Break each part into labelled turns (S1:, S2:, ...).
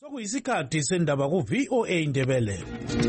S1: Sokuyisikhathi sendaba ku VOA Indebele.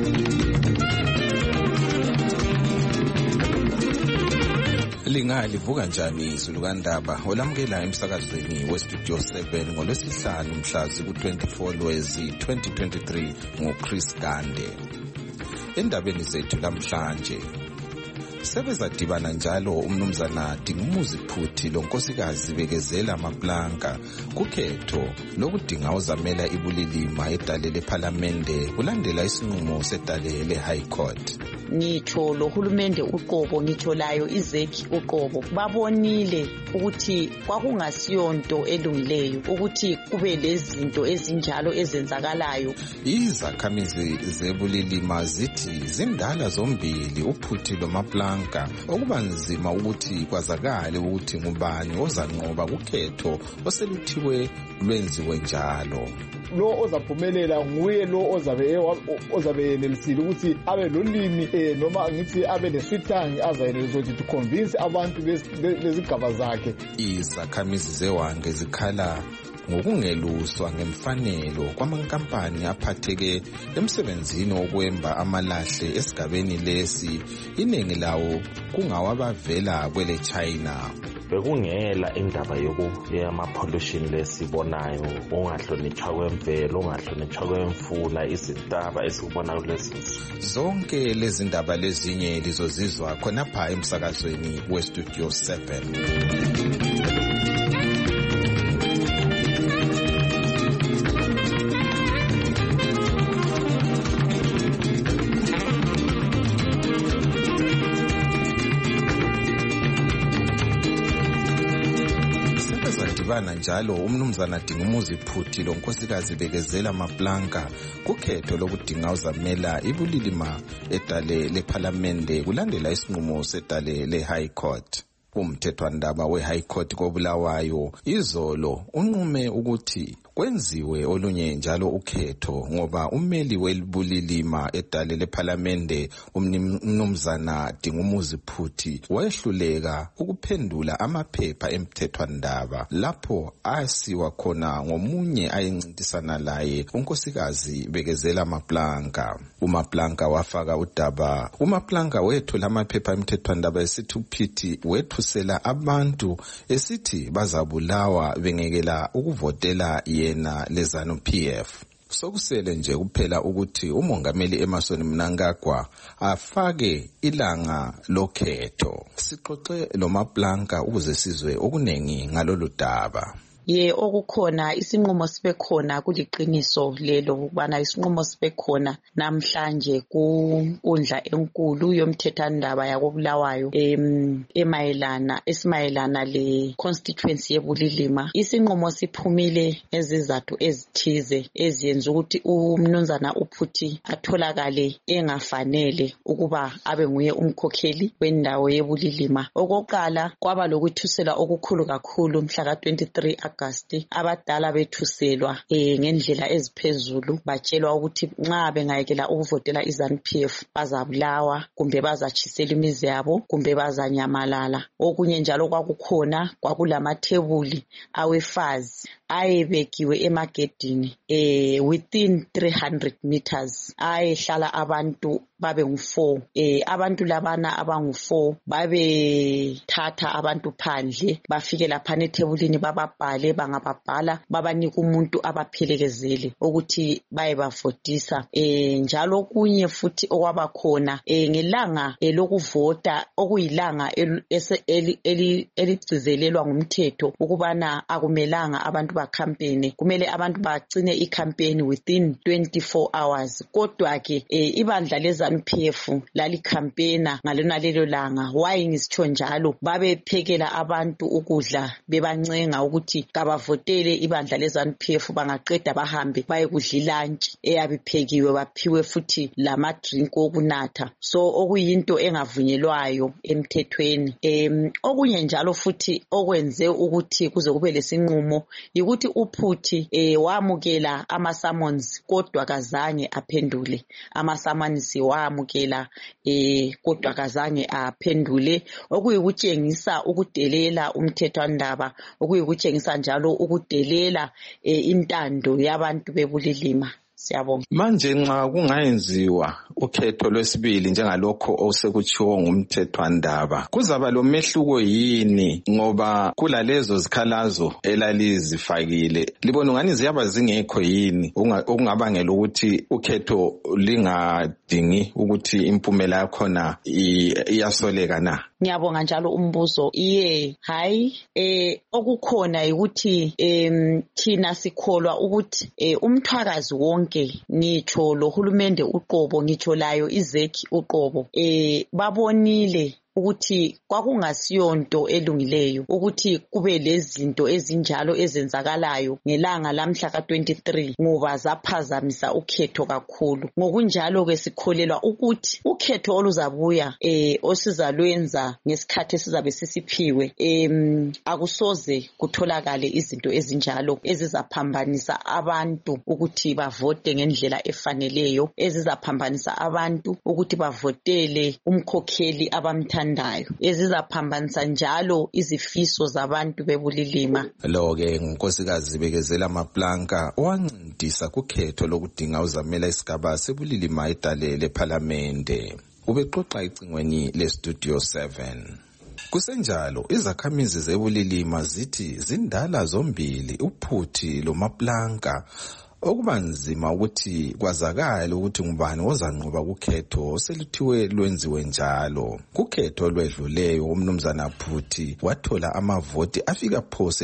S2: Livuka njani izulu kaNdaba olamukela emsakazweni weStudio 7 ngolwesihlanu mhla ziku-24 Lwezi 2023 nguChris Gande. Endabeni zethu namhlanje sebezadibana njalo umnumzana Dingumuzi Phuthi lonkosikazi Bekezela Maplanka kukhetho lokudinga uzamela ibulilima edale lePhalamende kulandela isinqumo sedale leHigh Court.
S3: Ngitsho lohulumende uqobo ngitsho layo izeki uqobo babonile ukuthi kwakungasiyonto elungileyo ukuthi kube lezinto ezinjalo ezenzakalayo.
S2: Izakhamizi zebulilima zithi zindala zombili uPhuthi loMaplanka okuba nzima ukuthi kwazakale ukuthi ngubani ozanqoba kukhetho oseluthiwe lwenziwe njalo.
S4: Lo ozaphumelela nguye lo ozabe nelisile ukuthi abe lolimi noma ngithi abe nesithangi azayenelisa ukuthi to convince abantu bezigaba zakhe.
S2: Izakhamizi zewange zikhala ngokungeluswa ngemfanelo kwamankampani aphatheke emsebenzini wokwemba amalahle esigabeni lesi iningi lawo kungawabavela kwele China.
S5: Bekungela indaba yama-pollution lesibonayo ongahlonitshwa kwemvelo ongahlonitshwa kwemfula izintaba esikubona kulezi nsuku.
S2: Zonke lezi ndaba lezinye lizozizwa khonapha emsakazweni weStudio 7. Bana njalo umnumzana Dingumuzi Phuthi lonkosikazi Bekezela Maplanka kukhetho lokudinga uzamela ibulilima edale lePhalamende kulandela isinqumo sedale leHigh Court. Umthethwandaba weHigh Court koBulawayo izolo unqume ukuthi kwenziwe olunye njalo ukhetho ngoba ummeli welibulilima edale lePhalamende umnumzana Dingumuzi Phuthi wayehluleka ukuphendula amaphepha emthethwandaba lapho asiwa khona ngomunye ayencintisana laye unkosikazi Bekezela Maplanka. uMaplanka wafaka udaba. uMaplanka wethola amaphepha emthethwandaba esithi uPhuthi wethusela abantu esithi bazabulawa bengekela ukuvotela yena leZANU-PF. Sokusele nje kuphela ukuthi umongameli Emmerson Mnangagwa afake ilanga lokhetho. Sixoxe loMaplanka ukuze sizwe okunengi ngalolu daba.
S3: Okukhona isinqumo sibe khona kuliqiniso lelo ukubana isinqumo sibe khona namhlanje kunkundla enkulu yomthethwandaba yakoBulawayo esimayelana le constituency yebulilima. Isinqumo siphumile ezizathu ezithize eziyenza ukuthi umnumzana uPhuthi atholakale engafanele ukuba abe nguye umkhokheli wendawo yebulilima. Okokuqala kwaba lokuthusela okukhulu kakhulu mhla ka-23 August abadala bethuselwa ngendlela eziphezulu batshelwa ukuthi nxa bengayekela ukuvotela iZANU-PF bazabulawa kumbe bazatshisela imizi yabo kumbe bazanyamalala. Okunye njalo kwakukhona kwakulamathebuli awefazi ayebekiwe emagedini within 300 meters ayehlala abantu babe ngu4. Abantu labana abangu4 babethatha abantu phandle bafike lapha ethebulini bababhale bangababhala babanika umuntu abaphelekezele ukuthi bayebavotisa. Njalo kunye futhi okwabakhona ngelanga lokuvota okuyilanga eligcizelelwa ngumthetho ukubana akumelanga abantu bakampeni, kumele abantu bagcine icampaign within 24 hours. Kodwa ke ibandla leZANU-PF lalicampaigna ngalona lelo langa. Why ngisitsho njalo? Babephekela abantu ukudla bebancenga ukuthi kabavotele ibandla leZANU-PF bangaqeda bahambe baye kudla lunch eyabiphekiwe baphiwe futhi lama drink okunatha. So okuyinto engavunyelwayo emthethweni. Okunye njalo futhi okwenze ukuthi kuze kube lesinqumo ukuthi uPhuthi wamukela ama-summons kodwa kazange aphendule. Ama-summons wamukela kodwa kazange aphendule, okuyikutshengisa ukudelela umthethwandaba, okuyikutshengisa njalo ukudelela intando yabantu bebulilima. Siyabonga.
S2: Manje nxa kungayenziwa ukhetho lwesibili njengalokho osekutshiwo ngumthethwandaba, kuzaba lo mehluko yini ngoba kulalezo zikhalazo elalizifakile libona ngani ziyaba zingekho yini okungabangela ukuthi ukhetho lingadingi ukuthi impumela yakhona iyasoleka na?
S3: Ngiyabonga njalo umbuzo. Hayi okukhona ukuthi thina sikholwa ukuthi umthwakazi wonke ngitsho lohulumende uqobo ngitsho layo izeki uqobo babonile ukuthi kwakungasiyonto elungileyo ukuthi kube lezinto ezinjalo ezenzakalayo ngelanga lamhla ka23 ngoba zaphazamisa ukhetho kakhulu. Ngokunjalo ke sikholelwa ukuthi ukhetho oluzabuya osizalwenza ngesikhathi esizabe sisiphiwe akusoze kutholakale izinto ezinjalo ezizaphambanisa abantu ukuthi bavote ngendlela efaneleyo, ezizaphambanisa abantu ukuthi bavotele umkhokheli abamthandayo, ezizaphambanisa njalo izifiso zabantu bebulilima.
S2: Lo-ke ngunkosikazi Bekezela Maplanka owancindisa kukhetho lokudinga uzamela isigaba sebulilima edale lephalamende. Ubexoxa icingweni leStudio 7. Kusenjalo izakhamizi zebulilima zithi zindala zombili uPhuthi loMaplanka okuba nzima ukuthi kwazakale ukuthi ngubani ozanqoba kukhetho seluthiwe lwenziwe njalo. Kukhetho olwedluleyo umnumzana Phuthi wathola amavoti afika phose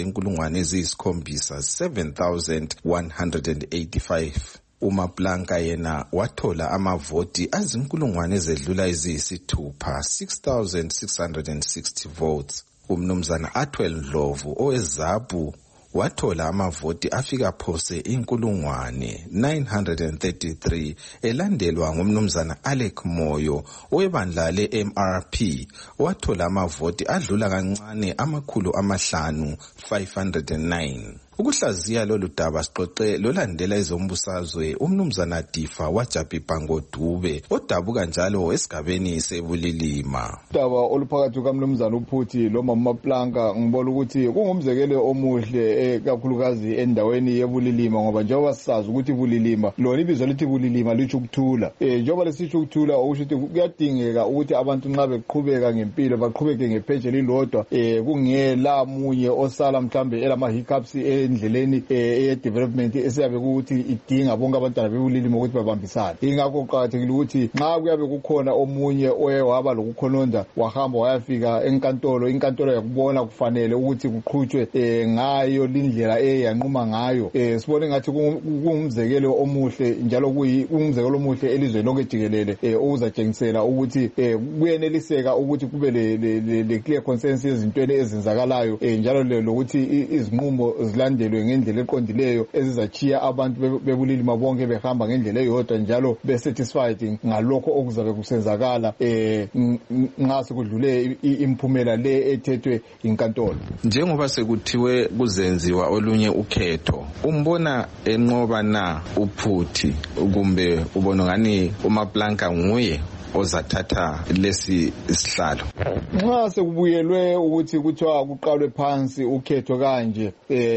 S2: 7,185. uMaplanka yena wathola amavoti azinkulungwane ezedlula eziyisithupha 6,660 votes. Umnumzana Atwell Ndlovu oweZAPU wathola amavoti afika phose 933 elandelwa ngumnumzana Alec Moyo owebandla le-MRP wathola amavoti adlula kancane 509. Ukuhlaziya lolu daba siqoqe lolandela ezombusazwe umnumzana Difa Wajabhibha Ngodube odabuka njalo esigabeni sebulilima.
S4: Daba oluphakathi kukamnumzana uPhuthi lo Maplanka ngibona ukuthi kungumzekelo omuhle kakhulukazi endaweni yebulilima ngoba njengoba sisazi ukuthi bulilima lona ibizo lithi bulilima lithi ukuthula. Njengoba lesithi ukuthula okusho ukuthi kuyadingeka ukuthi abantu nxa beqhubeka ngempilo baqhubeke ngepheje lilodwa kungela munye osala mhlambe elama hiccups endleleni development esiyabe ukuthi idinga bonke abantwana bebulilima ukuthi babambisane. Ingakho kuqakathekile ukuthi nxa kuyabe kukhona omunye oye waba lokukhononda wahamba wayafika enkantolo, inkantolo yakubona kufanele ukuthi kuqhutshwe ngayo lindlela eyanquma ngayo. Sibone ngathi kungumzekelo omuhle njalo kungumzekelo omuhle elizwe lonke jikelele okuzatshengisela ukuthi kuyeneliseka ukuthi kube le clear consensus ezintweni ezenzakalayo njalo lokuthi izinqumo zilandelwe ngendlela eqondileyo ezizachiya abantu bebulilima bonke behamba ngendlela eyodwa njalo besatisfied ngalokho okuzabe kusenzakala nxa sekudlule imphumela le ethethwe inkantolo.
S2: Njengoba sekuthiwe kuzenziwa olunye ukhetho, umbona enqoba na uPhuthi kumbe ubona ngani uMaplanka nguye ozathatha lesi isihlalo?
S4: Nxa sekubuyelwe ukuthi kuthiwa kuqalwe phansi ukhetho kanje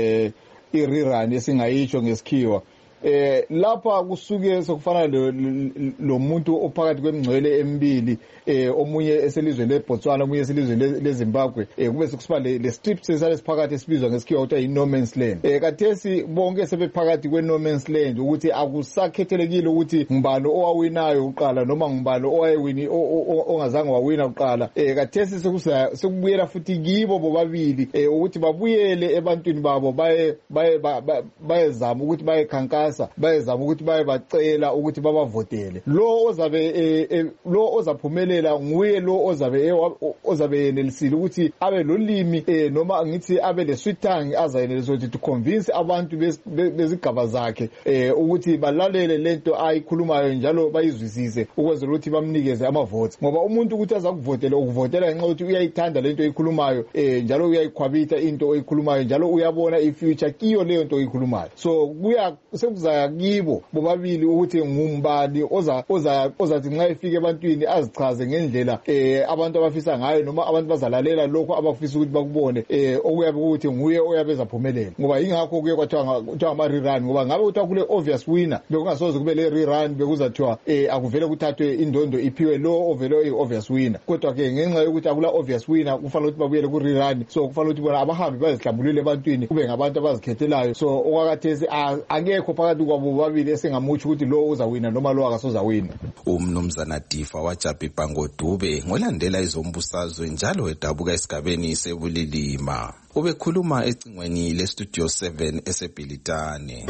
S4: irerun esingayisho ngesikhiwa lapha kusuke sokufana lo muntu ophakathi kwemingcwele emibili omunye eselizweni leBotswana omunye eselizweni leZimbabwe kube sekusiba le strip sesiphakathi esibizwa ngesikhiwa ukuthi no man's land. Kathesi bonke sebephakathi kwe no man's land ukuthi akusakhethelekile ukuthi ngibani owawinayo uqala noma ngibani owayewini ongazange wawina uqala. Kathesi sekubuyela futhi kibo bobabili ukuthi babuyele ebantwini babo bayezama ukuthi bayekhankasa bayezama ukuthi bayebacela ukuthi babavotele. Lo ozaphumelela nguye lo ozabe yenelisile ukuthi abe lolimi noma ngithi abe le sweet tongue azayenelisa ukuthi to convince abantu bezigaba zakhe ukuthi balalele lento ayikhulumayo njalo bayizwisise ukwenzela ukuthi bamnikeze amavotes. Ngoba umuntu ukuthi azakuvotela ukuvotela ngenxa ukuthi uyayithanda lento oyikhulumayo njalo uyayikhwabitha into oyikhulumayo njalo uyabona ifuture kiyo leyo nto oyikhulumayo. So sekuzakibo bobabili ukuthi ngumbani ozathi nxa efike ebantwini azichaze ngendlela abantu abafisa ngayo noma abantu bazalalela lokho abafisa ukuthi bakubone okuyabe ukuthi nguye oyabe ezaphumelela ngoba ingakho kuye kwathiwa ama rerun ngoba ngabe kuthiwa kule obvious winner bekungasoze kube le rerun bekuzathiwa akuvele kuthathwe indondo iphiwe lo ovele obvious winner kodwa ke ngenxa yokuthi akula obvious winner kufanele ukuthi babuyele ku rerun so kufanele ukuthi bona abahambi bazihlambulule ebantwini kube ngabantu abazikhethelayo so okwakathesi angekho phakathi kwabo babili esengamutsho ukuthi lo uzawina noma lo akasozawina.
S2: Umnumzana Difa waJabhibha Ngodube ngolandela izombusazwe njalo edabuka esigabeni sebulilima ubekhuluma ecingweni lestudio 7 eseBhilitane.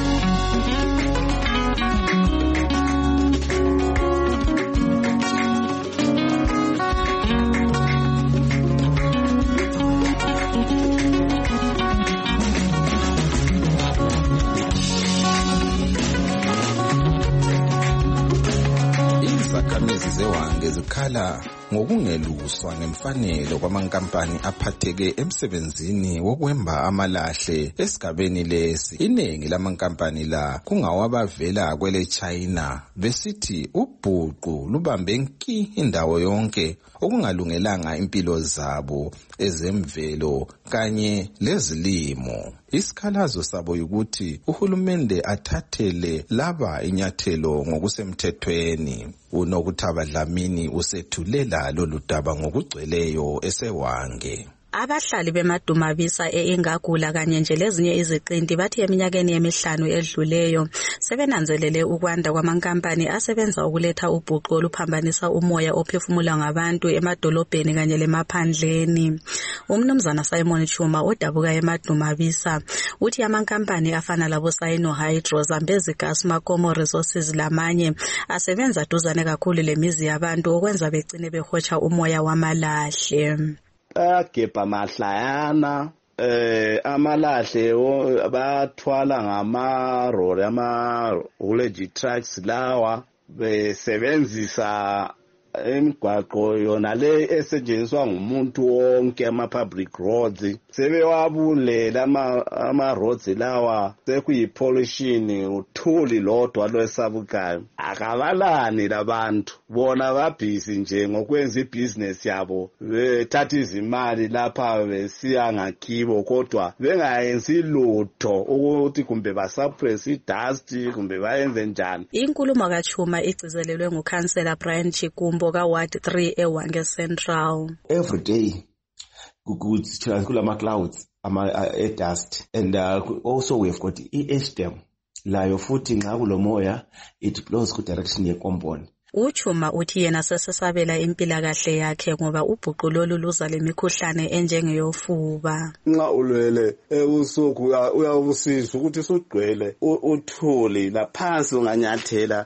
S2: Izakhamizi zeWange zikhala ngokungeluswa ngemfanelo kwamankampani aphatheke emsebenzini wokwemba amalahle esigabeni lesi. Iningi lamankampani la kungawabavela kwele China besithi ubhuqu lubambe nki indawo yonke okungalungelanga impilo zabo ezemvelo kanye lezilimo. Isikhalazo sabo ukuthi uhulumende athathele laba inyathelo ngokusemthethweni. uNokuthaba Dlamini usethulela lolu daba ngokugcweleyo eseWange.
S6: Abahlali beMadumabisa eIngagula kanye nje lezinye iziqinti bathi eminyakeni emihlanu edluleyo sebenanzelele ukwanda kwamankampani asebenza ukuletha ubhuqu oluphambanisa umoya ophefumulwa ngabantu emadolobheni kanye lemaphandleni. Umnumzana Simon Chuma odabuka eMadumabisa uthi amankampani afana labo Sino Hydro, Zambezi Gas, Makomo Resources lamanye asebenza duzane kakhulu lemizi yabantu okwenza begcine behotsha umoya wamalahle.
S7: Agebha mahlayana amalahle bathwala ngamaroli ama-haulage trucks lawa besebenzisa imigwaqo yona le esetshenziswa ngumuntu wonke ama-public roads sebewabulela ama-roads lawa sekuyi-pollution uthuli lodwa lwesabukayo akabalani labantu bona babhizi nje ngokwenza ibhizinesi yabo bethatha izimali lapha besiya ngakibo kodwa bengayenzi lutho ukuthi kumbe basuppress idust kumbe bayenze njani.
S6: Inkulumo kaChuma igcizelelwe ngukhansela Brian Chikumbo ka-Ward 3 eWange Central.
S8: Every day kulama clouds dust and also we've got i-HDM layo futhi nxa kulomoya it blows ku direction yekomponi.
S6: Uchuma uthi yena sesesabela impilakahle yakhe ngoba ubhuqu lolu luza lemikhuhlane enjengeyofuba.
S7: Nxa ulwele ebusuku uyabusizwa ukuthi sugcwele uthuli laphansi unganyathela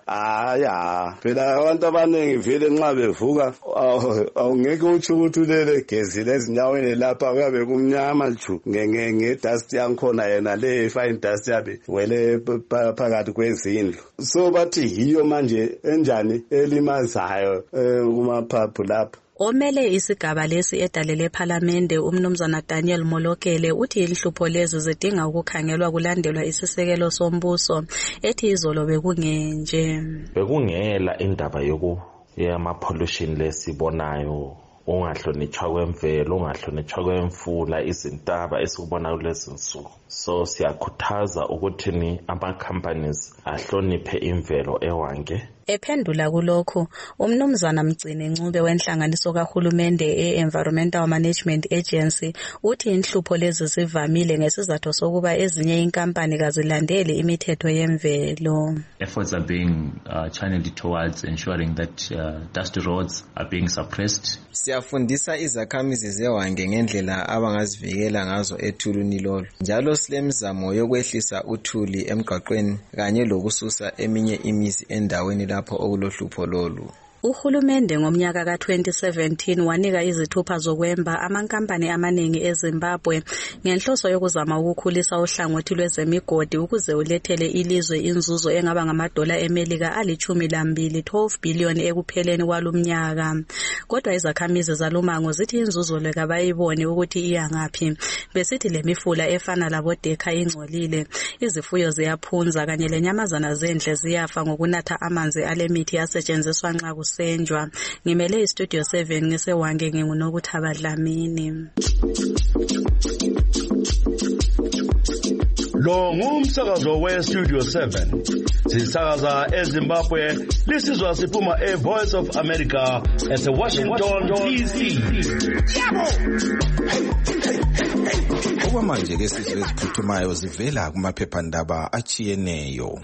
S7: phela abantu abaningi vele nxa bevuka awungeke uthi ukuthi ulele gezile ezinyaweni lapha kuyabe kumnyama nju ngedust yankhona yena le fine dust yabe wele phakathi kwezindlu so bathi hiyo manje enjani elimazayo kumaphaphu lapha.
S6: Omele isigaba lesi edalele parliamente umnumzana Daniel Molokele uthi inhlupho lezi zidinga ukukhangelwa kulandelwa isisekelo sombuso ethi izolo bekungenje.
S5: Bekungela indaba yama-pollution lesibonayo ungahlonitshwa kwemvelo ungahlonitshwa kwemfula izintaba esikubona kulezi nsuku. So siyakhuthaza ukuthi ama-companies ahloniphe imvelo eWange.
S6: Ephendula kulokho umnumzana Mgcine Ncube wenhlanganiso kahulumende e-Environmental Management Agency uthi inhlupho lezi zivamile ngesizathu sokuba ezinye inkampani kazilandeli imithetho yemvelo.
S9: Efforts are being channeled towards ensuring that dusty roads are being suppressed.
S10: Siyafundisa izakhamizi zeWange ngendlela abangazivikela ngazo ethuluni lolu. Njalo silemizamo yokwehlisa uthuli emgwaqweni kanye lokususa eminye imizi endaweni lapho okulohlupho lolu.
S6: Uhulumende ngomnyaka ka-2017 wanika izithupha zokwemba amankampani amaningi eZimbabwe ngenhloso yokuzama ukukhulisa uhlangothi lwezemigodi ukuze ulethele ilizwe inzuzo engaba ngamadola eMelika ali-12 12 billion ekupheleni kwalumnyaka. Kodwa izakhamizi zalumango zithi inzuzo le kabayibone ukuthi iya ngaphi. Besithi lemifula efana labodekha ingcolile, izifuyo ziyaphunza kanye lenyamazana zendle ziyafa ngokunatha amanzi alemithi yasetshenziswa nxa Senjwa. Ngimele iStudio 7 ngisewange nginguNokuthaba Dlamini.
S11: Lo ngumsakazo weStudio 7. Sisakaza eZimbabwe, lisizwa siphuma eVoice of America eseWashington DC.
S2: Okwamanje ke sizwe eziphuthumayo zivela kumaphephandaba achiyeneyo.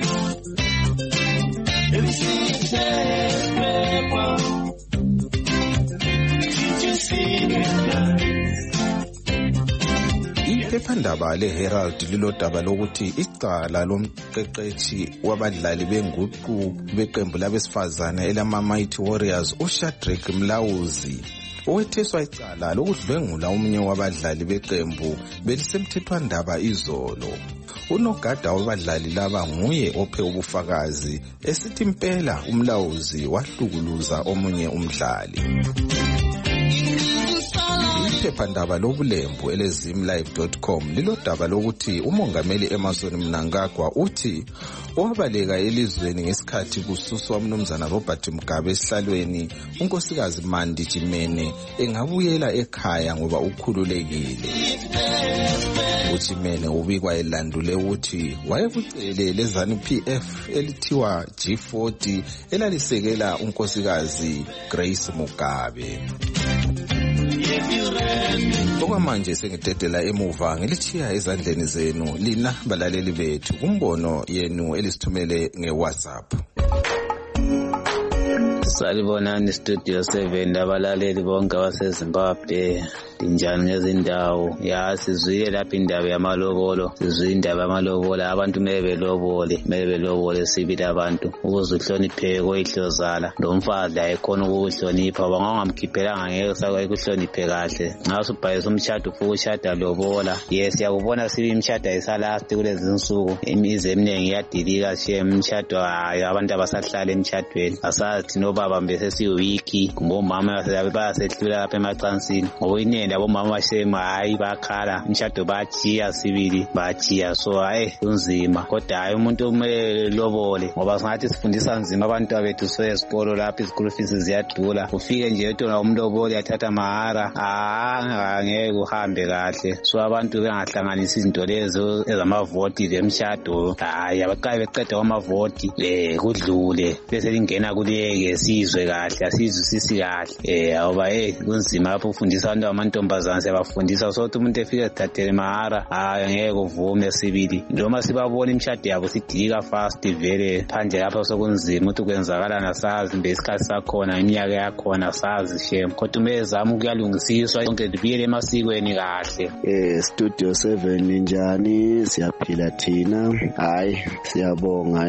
S2: Iphephandaba leHerald lilodaba lokuthi icala lomqeqeshi wabadlali benguqu beqembu labesifazane elama-Mighty Warriors uShadrack Mlawuzi owetheswa icala lokudlwengula omunye wabadlali beqembu belisemthethwandaba izolo. Unogada wabadlali laba nguye ophe ubufakazi esithi impela uMlawuzi wahlukuluza omunye umdlali. Iphephandaba lobulembu elezimlive.com lilodaba lokuthi umongameli Emmerson Mnangagwa uthi owabaleka elizweni ngesikhathi kususwa umnumzana Robert Mugabe esihlalweni unkosikazi Mandi Chimene engabuyela ekhaya ngoba ukhululekile. uChimene ubikwa elandule ukuthi wayekucele leZANU-PF elithiwa G40 elalisekela unkosikazi Grace Mugabe. Okwamanje sengidedela emuva ngilithiya ezandleni zenu lina balaleli bethu kumbono yenu elisithumele ngeWhatsApp.
S12: Salibonani Studio 7 abalaleli bonke baseZimbabwe. Njani ngezindawo ya sizwile lapha indaba yamalobolo sizwile indaba yamalobolo abantu mebelobole sibili abantu ukuze uhlonipheke koyihlozala lomfazi ayikhona ukuhlonipha bangamkhiphela ngeke sakuhloniphe kahle nxa subhayisa umshado ufuna ushada lobola yes yakubona sibi imshado ayisalast kulezi insuku imizi eminingi iyadilika shem imshado abantu abasahlala emshadweni asathi nobaba mbese siwiki kumbe omama bayasehlula lapha emacansini ngoba inene abomama bashema hayi bakhala imshado bachiya sibili bachiya so hayi kunzima kodwa hayi umuntu umele lobole ngoba singathi sifundisa nzima abantu abethu sesikolo lapha isikolo fees ziyadula ufike nje etona umlobole yathatha mahara ngeke uhambe kahle so abantu bengahlanganisa izinto lezo ezamavoti zemshado hayi abaqale beqeda kwamavoti kudlule bese lingena kuleke sizwe kahle asizwisisi kahle ngoba kunzima lapho ufundisa abantu amantombazana sebafundisa sokuthi umuntu efika esithathele mahara ngeke uvume sibili noma sibabona imshado yabo sidilika fast vele phandle lapha sokunzima ukuthi kwenzakala nasazi mbe isikhathi sakhona iminyaka yakhona sazi shem kodwa umezama ukuyalungisiswa yonke libiyele emasikweni kahle.
S13: Studio 7 njani siyaphila thina hayi siyabonga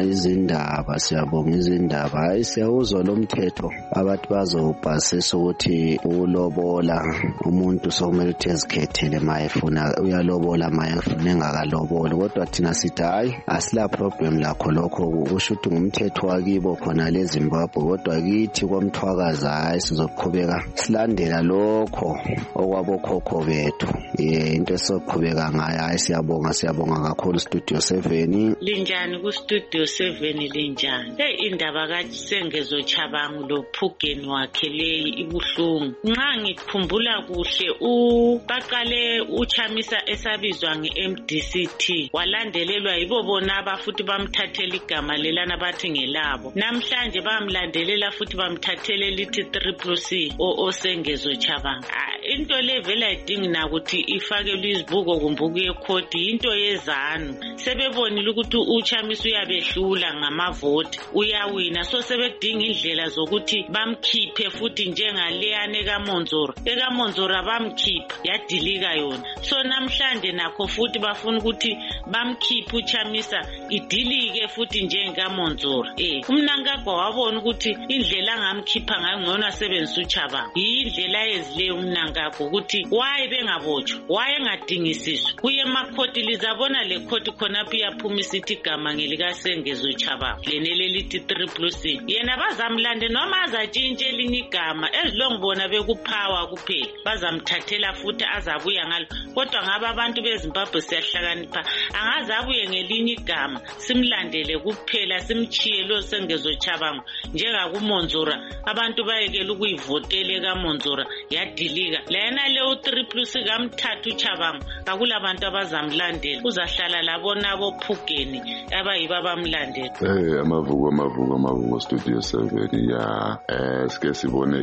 S13: izindaba hayi siyawuzwa lo mthetho abathi bazopasisa ukuthi ulobola umuntu sokumele ukuthi ezikhethele mayefuna uyalobola mayefuna engakaloboli kodwa thina sithi hayi asila problem lakho lokho kusho ukuthi ngumthetho wakibo khona leZimbabwe kodwa kithi kwamthwakazi hayi sizoqhubeka silandela lokho okwabokhokho bethu into esoqhubeka ngayo hayi siyabonga kakhulu Studio 7.
S14: Linjani ku Studio 7 linjani indaba kaSengezo Chabangu lo phugeni wakhe leyi ibuhlungu nxa ngikhumbula kuhle baqale uChamisa esabizwa ngeMDCT walandelelwa yibo bonaba futhi bamthathela igama lelana bathi ngelabo namhlanje bamlandelela futhi bamthathele lithi CCC oSengezo Chabangu into levela idingi nakuthi ifakelwe izibuko kumbuku yekhodi into yezanu sebebonile ukuthi uChamisa uyabehlula ngamavoti uyawina so sebedinga indlela zokuthi bamkhiphe futhi njengaleyane kaMonzora bamkhipha yadilika yona so namhlanje nakho futhi bafuna ukuthi bamkhiphe uChamisa idilike futhi njengaMonzora uMnangagwa wabona ukuthi indlela angamkhipha ngayo ngcono asebenzisa uChabanga indlela ezile uMnangagwa ukuthi why bengabotshwa why engadingisiswa kuye emakhoti lizabona le khoti khonapha iyaphuma isithi igama ngelikaSengezo Chabanga lenele lithi CCC yena bazamlande noma azatshintshe elinye igama ezilongibona bekuphawa kuphela bazomthathela futhi azabuya ngalo kodwa ngaba abantu beZimbabwe siyahlakanipha angaze abuye ngelinye igama simlandele kuphela simchiye lo Sengezo Chabangu njengakuMonzura abantu bayekela ukuyivotela kaMonzura yadilika lena le u3+ kamthathu Chabangu akulabantu abazamlandela uzahlala labona bophugeni abayiba bamlandela.
S15: Amavuko Studio 7 ya sike sibone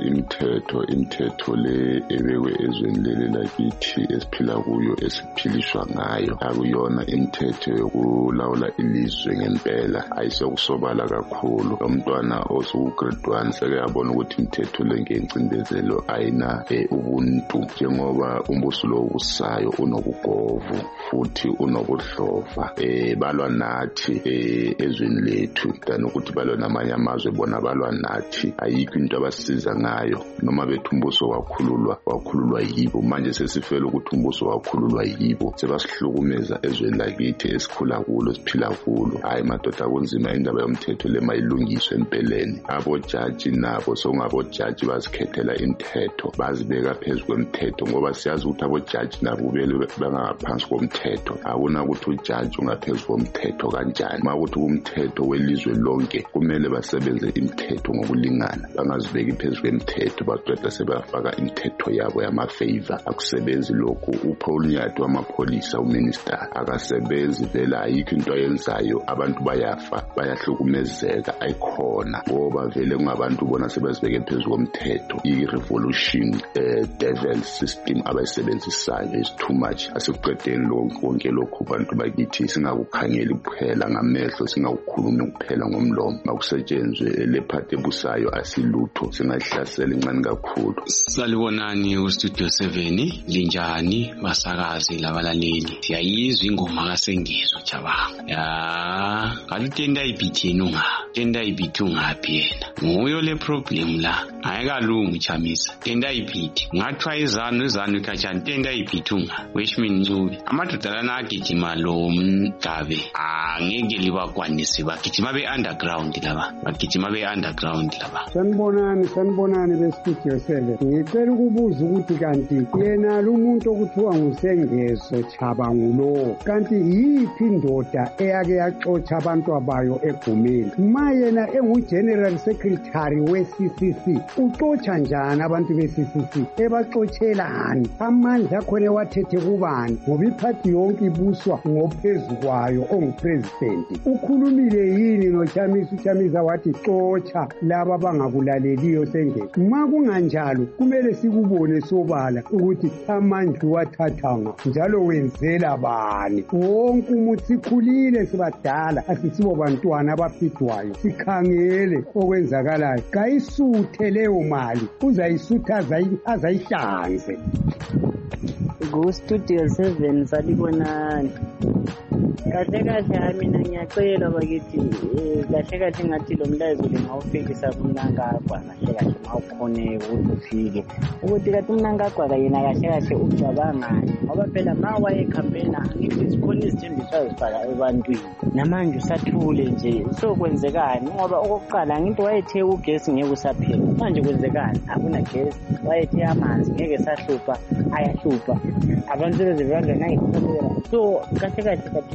S15: imithetho le ebekwe ezweni leli lakithi esiphila kuyo esiphilishwa ngayo akuyona imithetho yokulawula ilizwe ngempela ayisokusobala kakhulu umntwana osuku grade 1 seke yabona ukuthi imithetho le ngencindezelo ayina ubuntu njengoba umbuso lo usayo unobugovu futhi unobuhlova balwa nathi ezweni lethu than ukuthi balwa namanye amazwe bona balwa nathi ayikho into abasiza ngayo noma bethu umbuso wakhululwa yibo manje sesifela ukuthi umbuso wakhululwa yibo sebasihlukumeza ezweni lakithi esikhula kulo siphila kulo hayi madoda kunzima indaba yomthetho le mayilungiswe empeleni abojaji nabo songabojaji bazikhethela imithetho bazibeka phezulu kwemthetho ngoba siyazi ukuthi abojaji nabo bele bangaphansi komthetho akuna ukuthi ujaji ungaphezulu komthetho kanjani makuthi umthetho welizwe lonke kumele basebenze imithetho ngokulingana bangazibeki phezulu kwemthetho baqeda sebafaka imithetho yabo yamafavor akusebenzi lokhu uPaul Nyathi wamapolisa uminister akasebenzi vela ayikho into ayenzayo abantu bayafa bayahlukumezeka ayikhona ngoba vele kungabantu bona sebezibeke phezulu komthetho i-revolution devil system abayisebenzisayo is too much asikuqedeni lonke lokhu bantu bakithi singakukhangeli kuphela ngamehlo singakukhulumi kuphela ngomlomo makusetshenzwe le part ebusayo asilutho singahlasela incane kakhulu.
S16: Salibonani uStudio 7 linjani basakazi labalaleli siyayizwa ingoma kaSengezo Chabangu ya kalutenda ibithini tenda ibithi ungaphi yena nguyo le problem la ayikalungi chamisa tenda ibithi ngathwa izanu ikachani tenda ibithi which means Ncube amadoda lana agijima lo Mgabe angeke libakwanise bagijima be-underground laba
S17: sanibonani beStudio 7 ngicela ukubuza ukuthi kanti yena lo muntu okuthiwa nguSengezo Chabangu lo kanti yiphi indoda eyake yaxotsha abantu abayo egumeni ma yena engu-general secretary we-CCC uxotsha njani abantu be-CCC ebaxotshelani amandla akhona ewathethe kubani ngoba iphathi yonke ibuswa ngophezu kwayo ongupresidenti ukhulumile yini noChamisa wathi xotsha laba abangakulaleliyo Sengezo ma kunganjalo kumele sikubone sobala ukuthi amandla wathathanga njalo wenzela bani wonke umuntu sikhulile sibadala asisibo bantwana abafidwayo sikhangele okwenzakalayo kayisuthe leyo mali uzayisutha azayihlanze.
S18: Studio 7 salibonani kahle mina ngiyacela bakithi kahle ngathi lo mlayezo lingawufikisa kuMnangagwa kahle mawukhone ukuthi ufike ukuthi kathi uMnangagwa yena kahle ucabangani ngoba phela ma waye campaign angithi sikhona izithembiso azifaka ebantwini namanje usathule nje so kwenzekani ngoba okokuqala ngithi wayethe ugesi ngeke usaphela manje kwenzekani akuna gesi wayethe amanzi ngeke sahlupha ayahlupha abantu bezivanga nayikholera so kahle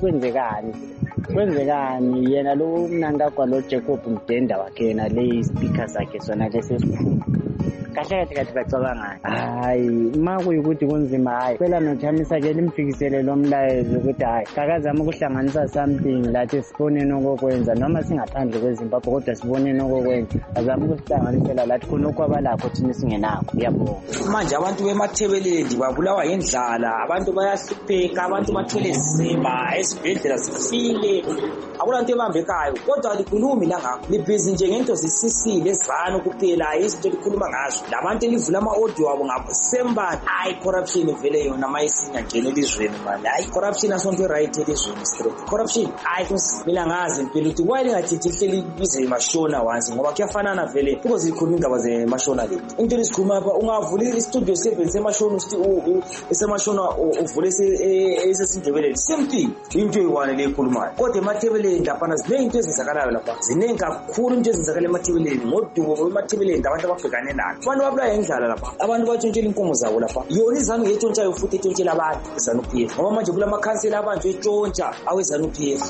S18: kwenzekani yena lo Mnangagwa lo Jacob Mdenda wakhe yena le speaker zakhe sona lesesikhulu kahle bacabangani hayi ma kuyikuthi kunzima hayi phela noChamisa ke limfikisele lo mlayezo ukuthi hayi kakazama ukuhlanganisa something lathi sibonene okokwenza noma singaphandle kweZimbabwe kodwa sibonene okokwenza azama ukusihlanganisela lathi khona okwabalakho thina singenakho ngiyabonga
S19: manje abantu bemathebeleni babulawa yindlala abantu bayahlupheka abantu bathwele zimba esibhedlela sifile akulanto ebambekayo kodwa likhulumi la ngakho libhizi nje ngento zisisile ezivana kuphela izinto likhuluma ngazo labantu elivula ama-audio wabo ngasemba hayi corruption vele yona mayisinya njena elizweni manje hayi corruption asonto right elizweni straight corruption hayi mina ngazi impilo ukuthi why lingathithi lihleli bize emashona wanzi ngoba kuyafanana vele because likhuluma indaba zemashona leti into lesikhuluma apha ungavula istudio 7 semashona esemashona uvule esesindebeleni same thing into eyiwane leyikhulumayo kodwa emathebeleni laphana zinezinto ezenzakalayo lapha ziningi kakhulu into ezenzakala emathebeleni ngodubo emathebeleni abantu ababhekane nayo abantu babulawa indlala lapha, abantu batshontshela inkomo zabo lapha. Yona izanu yetshontshayo futhi etshontshela abantu ZANU-PF. Ngoba manje kulamakhansela abantu etshontsha awe ZANU-PF.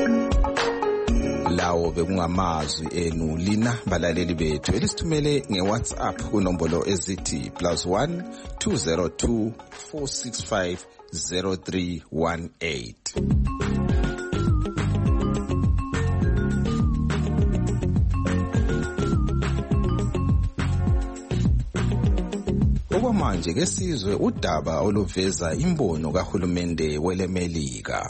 S2: Lawo bekungamazwi enu lina balaleli bethu elisithumele ngeWhatsApp kunombolo ezithi +1 202 465 0318. Okwamanje ke sizwe udaba oluveza imbono kahulumende welemelika.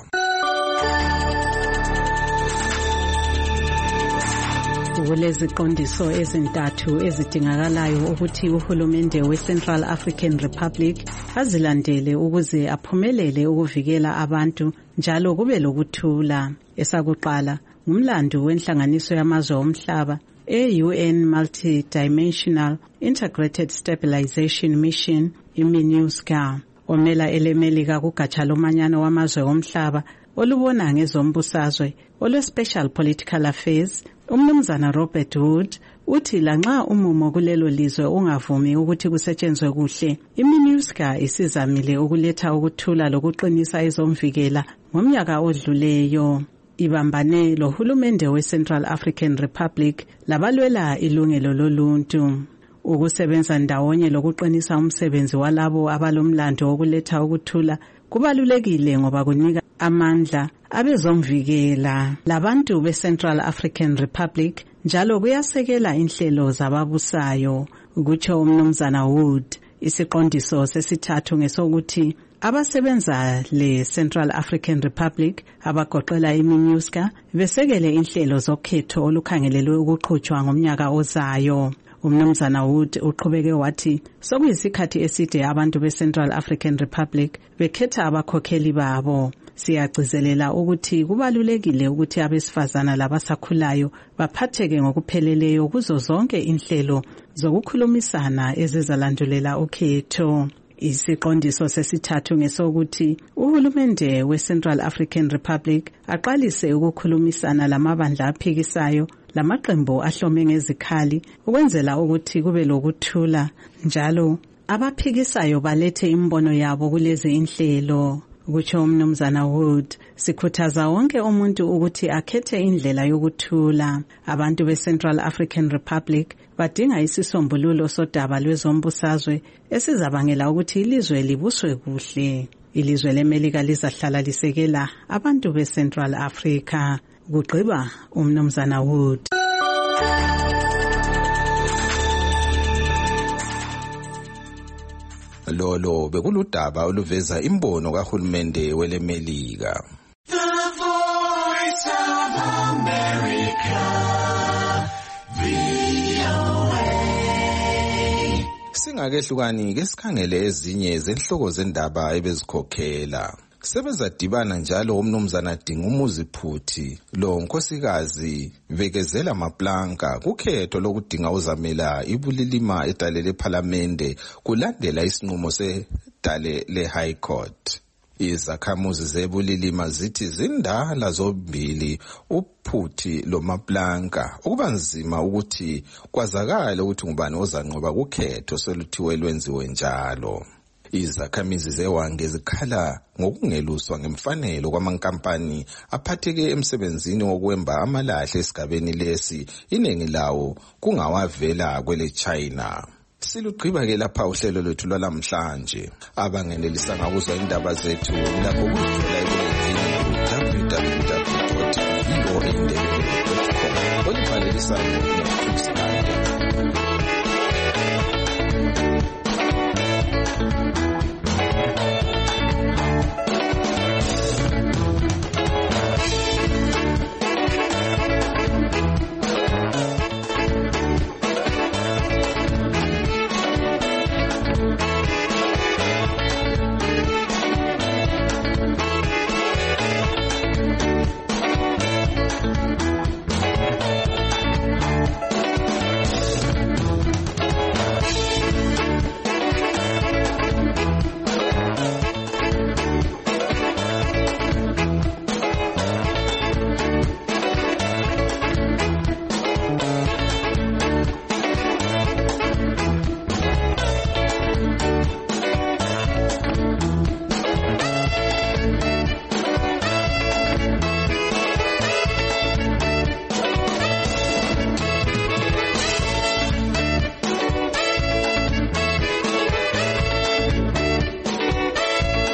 S20: Kuleziqondiso ezintathu ezidingakalayo ukuthi uhulumende we-Central African Republic azilandele ukuze aphumelele ukuvikela abantu njalo kube lokuthula. Esakuqala, ngumlando wenhlanganiso yamazwe omhlaba e-UN Multi-Dimensional Integrated Stabilization Mission, i-MINUSCA, omela elemelika kugatsha lomanyano wamazwe omhlaba olubona ngezombusazwe olwe-Special Political Affairs. Umnumzana Robert Wood uthi lanxa umumo kulelo lizwe ungavumi ukuthi kusetshenzwe kuhle, i-MINUSCA isizamile ukuletha ukuthula lokuqinisa ezomvikela ngomnyaka odluleyo. Ibambane lohulumende we-Central African Republic labalwela ilungelo loluntu. Ukusebenza ndawonye lokuqinisa umsebenzi walabo abalomlando wokuletha ukuthula kubalulekile ngoba kunika amandla abezomvikela labantu be-Central African Republic njalo kuyasekela inhlelo zababusayo, kutsho umnumzana Wood. Isiqondiso sesithathu ngesokuthi abasebenza le-Central African Republic abagoqela i-MINUSCA besekele inhlelo zokhetho olukhangelelwe ukuqhutshwa ngomnyaka ozayo. Umnumzana Wood uqhubeke wathi sokuyisikhathi eside abantu be-Central African Republic bekhetha abakhokheli babo. Siyagcizelela ukuthi kubalulekile ukuthi abesifazana labasakhulayo baphatheke ngokupheleleyo kuzo zonke inhlelo zokukhulumisana ezizalandulela ukhetho. Isiqondiso sesithathu ngesokuthi uhulumende we-Central African Republic aqalise ukukhulumisana lamabandla aphikisayo lamaqembu ahlome ngezikhali ukwenzela ukuthi kube lokuthula njalo abaphikisayo balethe imbono yabo kulezi inhlelo. Kutsho umnumzana Wood, sikhuthaza wonke umuntu ukuthi akhethe indlela yokuthula. Abantu be-Central African Republic badinga isisombululo sodaba lwezombusazwe esizabangela ukuthi ilizwe libuswe kuhle. Ilizwe leMelika lizahlala lisekela abantu be-Central Africa. Kugqiba umnumzana Wood.
S2: Lolo bekuludaba oluveza imbono kahulumende welemelika.
S21: The Voice of America, VOA.
S2: Singakehlukani ke sikhangele ezinye zenhloko zendaba ebezikhokhela. Sebezadibana njalo umnumzana Dingumuzi Phuthi lo nkosikazi bekezela maplanka kukhetho lokudinga uzamela ibulilima edale leParliament kulandela isinqumo sedale leHigh Court. Izakhamuzi zebulilima zithi zindala zombili uPhuthi lo maplanka ukuba nzima ukuthi kwazakala ukuthi ngubani ozanqoba kukhetho seluthiwe lwenziwe njalo. Izakhamizi zewange zikhala ngokungeluswa ngemfanelo kwamankampani aphatheke emsebenzini wokwemba amalahle esigabeni lesi iningi lawo kungawavela kwele China. Silugqiba ke lapha uhlelo lwethu lwalamhlanje. Abangenelisa ngakuzwa indaba zethu lapho kuthola ebulenjini www.voaindebele.com. Olibhalelisayo